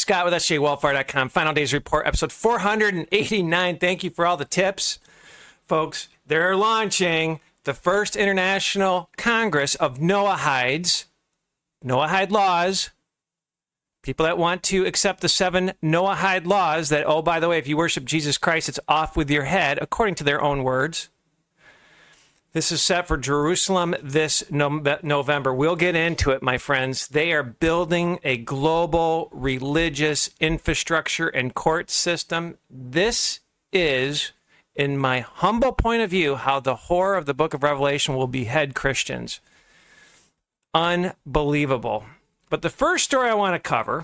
Scott with sjwellfire.com. Final Days Report, episode 489. Thank you for all the tips. Folks, they're launching the first International Congress of Noahides, Noahide laws. People that want to accept the 7 Noahide laws that, oh, by the way, if you worship Jesus Christ, it's off with your head, according to their own words. This is set for Jerusalem this November. We'll get into it, my friends. They are building a global religious infrastructure and court system. This is, in my humble point of view, how the horror of the book of Revelation will behead Christians. Unbelievable. But the first story I want to cover,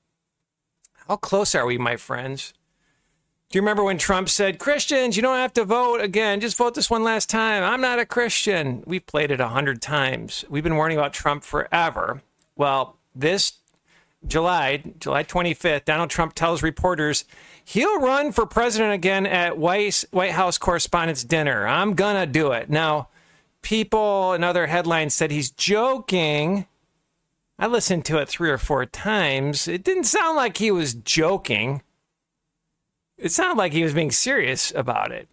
how close are we, my friends? Do you remember when Trump said, Christians, you don't have to vote again. Just vote this one last time. I'm not a Christian. We've played it 100 times. We've been warning about Trump forever. Well, this July 25th, Donald Trump tells reporters he'll run for president again at White House Correspondents' Dinner. I'm going to do it. Now, people in other headlines said he's joking. I listened to it 3 or 4 times. It didn't sound like he was joking. It sounded like he was being serious about it.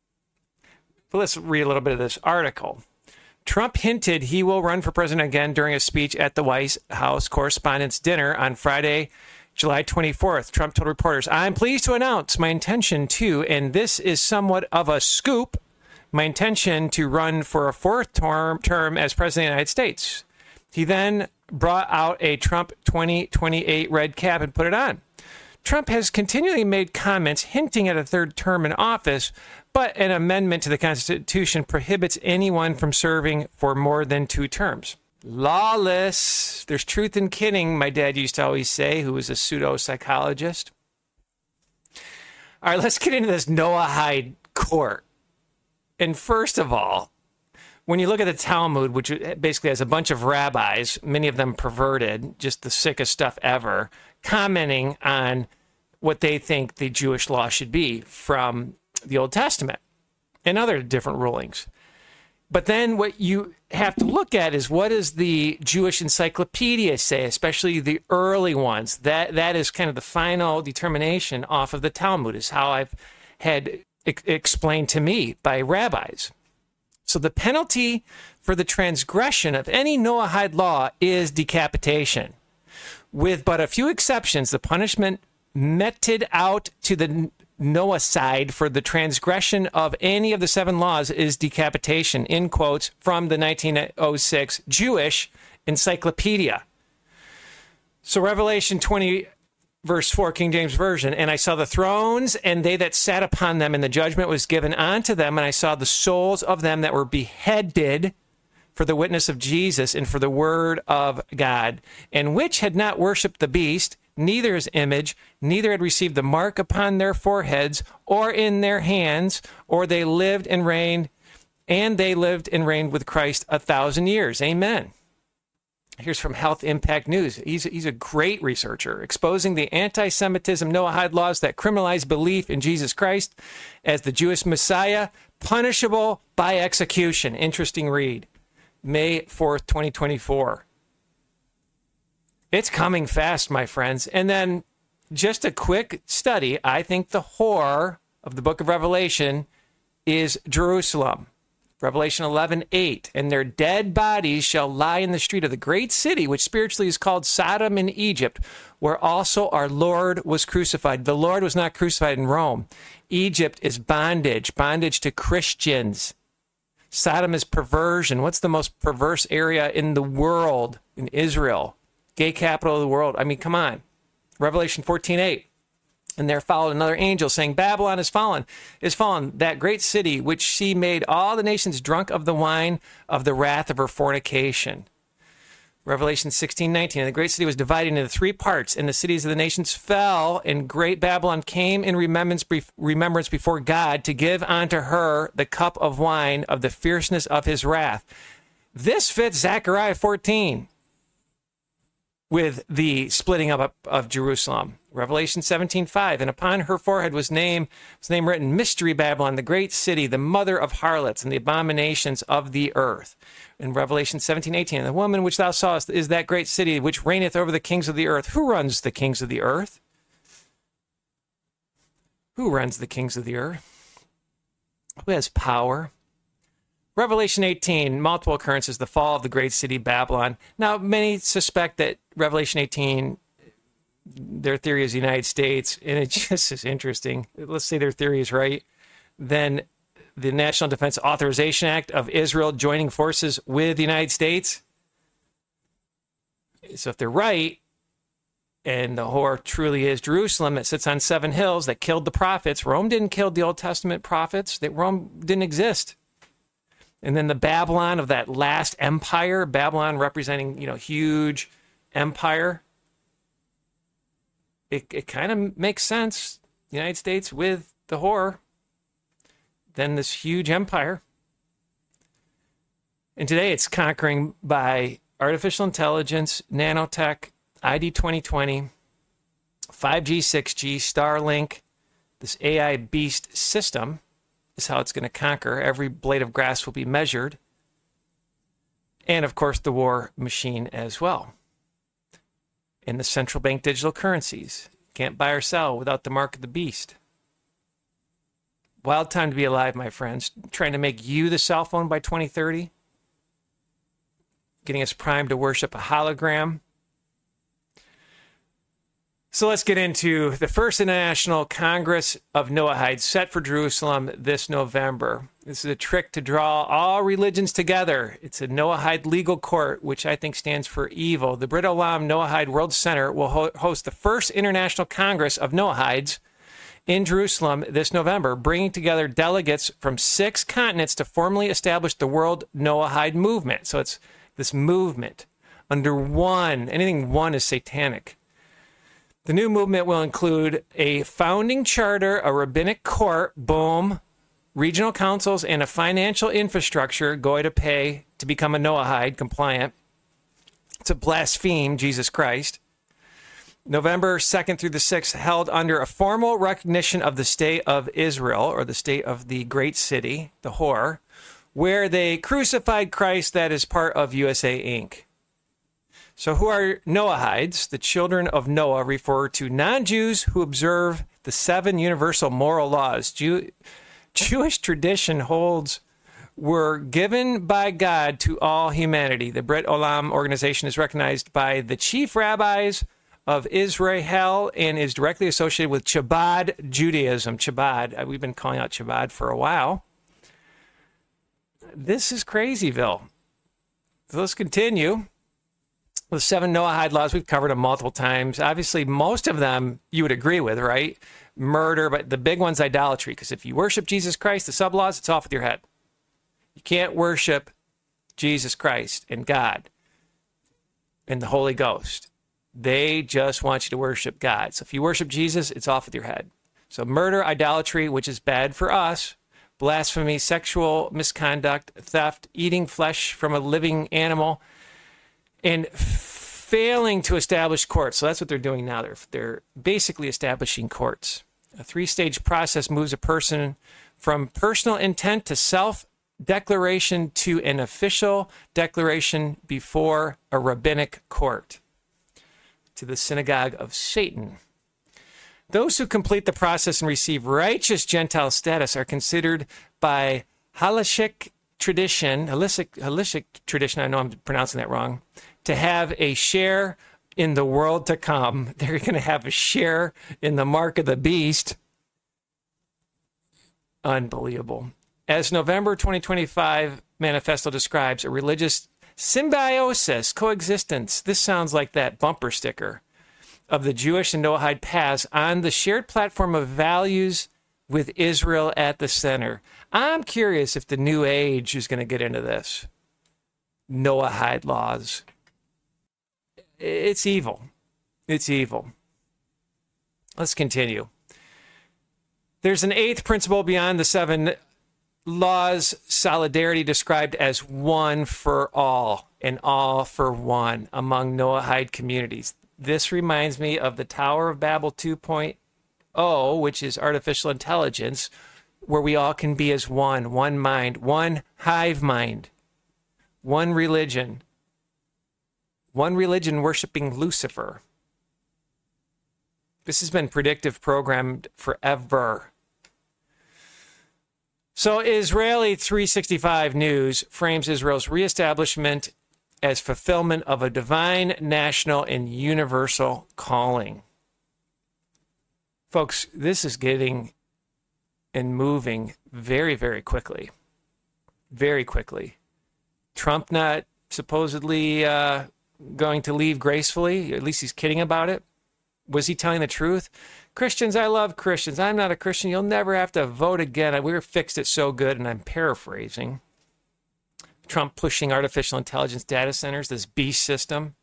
But let's read a little bit of this article. Trump hinted he will run for president again during a speech at the White House Correspondents' Dinner on Friday, July 24th. Trump told reporters, I'm pleased to announce my intention to, and this is somewhat of a scoop, my intention to run for a 4th term as president of the United States. He then brought out a Trump 2028 red cap and put it on. Trump has continually made comments hinting at a 3rd term in office, but an amendment to the Constitution prohibits anyone from serving for more than 2 terms. Lawless. There's truth in kidding, my dad used to always say, who was a pseudo-psychologist. All right, let's get into this Noahide court. And first of all, when you look at the Talmud, which basically has a bunch of rabbis, many of them perverted, just the sickest stuff ever, commenting on what they think the Jewish law should be from the Old Testament and other different rulings. But then what you have to look at is what does the Jewish encyclopedia say, especially the early ones. That is kind of the final determination off of the Talmud, is how I've had explained to me by rabbis. So the penalty for the transgression of any Noahide law is decapitation. With but a few exceptions, the punishment meted out to the Noahide for the transgression of any of the 7 laws is decapitation, in quotes from the 1906 Jewish Encyclopedia. So Revelation 20, verse 4, King James Version, and I saw the thrones, and they that sat upon them, and the judgment was given unto them, and I saw the souls of them that were beheaded for the witness of Jesus and for the word of God, and which had not worshipped the beast, neither his image, neither had received the mark upon their foreheads or in their hands, or they lived and reigned, with Christ 1,000 years. Amen. Here's from Health Impact News. He's a great researcher, exposing the anti-Semitism Noahide laws that criminalize belief in Jesus Christ as the Jewish Messiah, punishable by execution. Interesting read. May 4th, 2024. It's coming fast, my friends. And then just a quick study. I think the horror of the book of Revelation is Jerusalem. Revelation 11:8, and their dead bodies shall lie in the street of the great city, which spiritually is called Sodom in Egypt, where also our Lord was crucified. The Lord was not crucified in Rome. Egypt is bondage to Christians. Sodom is perversion. What's the most perverse area in the world? In Israel. Gay capital of the world. I mean, come on. Revelation 14:8. And there followed another angel saying, Babylon is fallen, that great city which she made all the nations drunk of the wine of the wrath of her fornication. Revelation 16:19. And the great city was divided into 3 parts, and the cities of the nations fell, and great Babylon came in remembrance before God to give unto her the cup of wine of the fierceness of his wrath. This fits Zechariah 14 with the splitting up of Jerusalem. Revelation 17:5, and upon her forehead was name written, Mystery Babylon, the great city, the mother of harlots and the abominations of the earth. In Revelation 17:18, and the woman which thou sawest is that great city which reigneth over the kings of the earth. Who runs the kings of the earth? Who runs the kings of the earth? Who has power? Revelation 18, multiple occurrences, the fall of the great city Babylon. Now, many suspect that Revelation 18, their theory is the United States, and it just is interesting. Let's say their theory is right. Then the National Defense Authorization Act of Israel joining forces with the United States. So if they're right, and the whore truly is Jerusalem that sits on 7 hills that killed the prophets, Rome didn't kill the Old Testament prophets. Rome didn't exist. And then the Babylon of that last empire, Babylon representing, huge empire. It kind of makes sense. The United States with the whore, then this huge empire. And today it's conquering by artificial intelligence, nanotech, ID 2020, 5G, 6G, Starlink, this AI beast system is how it's going to conquer. Every blade of grass will be measured. And, of course, the war machine as well. And the central bank digital currencies. Can't buy or sell without the mark of the beast. Wild time to be alive, my friends. Trying to make you the cell phone by 2030. Getting us primed to worship a hologram. So let's get into the first International Congress of Noahides set for Jerusalem this November. This is a trick to draw all religions together. It's a Noahide legal court, which I think stands for evil. The Brit Olam Noahide World Center will host the first International Congress of Noahides in Jerusalem this November, bringing together delegates from 6 continents to formally establish the World Noahide Movement. So it's this movement under one. Anything one is satanic. The new movement will include a founding charter, a rabbinic court, boom, regional councils, and a financial infrastructure going to pay to become a Noahide compliant, to blaspheme Jesus Christ. November 2nd through the 6th, held under a formal recognition of the state of Israel, or the state of the great city, the whore, where they crucified Christ, that is part of USA Inc. So who are Noahides? The children of Noah refer to non-Jews who observe the 7 universal moral laws Jewish tradition holds were given by God to all humanity. The Brit Olam organization is recognized by the chief rabbis of Israel and is directly associated with Chabad Judaism. Chabad, we've been calling out Chabad for a while. This is crazyville. So let's continue. The 7 Noahide laws, we've covered them multiple times. Obviously, most of them you would agree with, right? Murder, but the big one's idolatry. Because if you worship Jesus Christ, the sub-laws, it's off with your head. You can't worship Jesus Christ and God and the Holy Ghost. They just want you to worship God. So if you worship Jesus, it's off with your head. So murder, idolatry, which is bad for us, blasphemy, sexual misconduct, theft, eating flesh from a living animal, and failing to establish courts. So that's what they're doing now. They're basically establishing courts. A 3-stage process moves a person from personal intent to self-declaration to an official declaration before a rabbinic court, to the synagogue of Satan. Those who complete the process and receive righteous Gentile status are considered by halachic tradition, I know I'm pronouncing that wrong, to have a share in the world to come. They're going to have a share in the mark of the beast. Unbelievable. As November 2025 manifesto describes, a religious symbiosis, coexistence. This sounds like that bumper sticker of the Jewish and Noahide paths on the shared platform of values with Israel at the center. I'm curious if the New Age is going to get into this. Noahide laws. It's evil. It's evil. Let's continue. There's an 8th principle beyond the 7 laws, solidarity described as one for all and all for one among Noahide communities. This reminds me of the Tower of Babel 2.0, which is artificial intelligence, where we all can be as one mind, one hive mind, one religion worshiping Lucifer. This has been predictive programmed forever. So Israeli 365 News frames Israel's reestablishment as fulfillment of a divine, national, and universal calling. Folks, this is getting and moving very, very quickly. Very quickly. Trump not supposedly going to leave gracefully. At least he's kidding about it. Was he telling the truth? Christians, I love Christians. I'm not a Christian. You'll never have to vote again. We were fixed it so good, and I'm paraphrasing. Trump pushing artificial intelligence data centers, this beast system.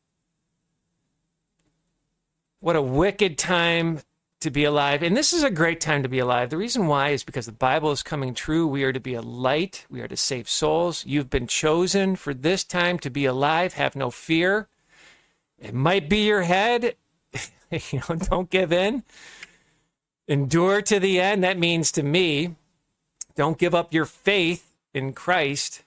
What a wicked time to be alive. And this is a great time to be alive. The reason why is because the Bible is coming true. We are to be a light. We are to save souls. You've been chosen for this time to be alive. Have no fear. It might be your head. Don't give in. Endure to the end. That means to me, don't give up your faith in Christ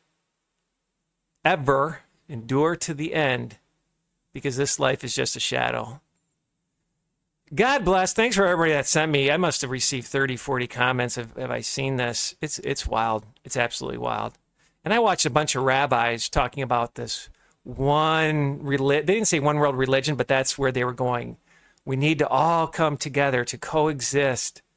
ever. Endure to the end, because this life is just a shadow. God bless. Thanks for everybody that sent me. I must have received 30, 40 comments. Have I seen this? It's wild. It's absolutely wild. And I watched a bunch of rabbis talking about this one religion. They didn't say one world religion, but that's where they were going. We need to all come together to coexist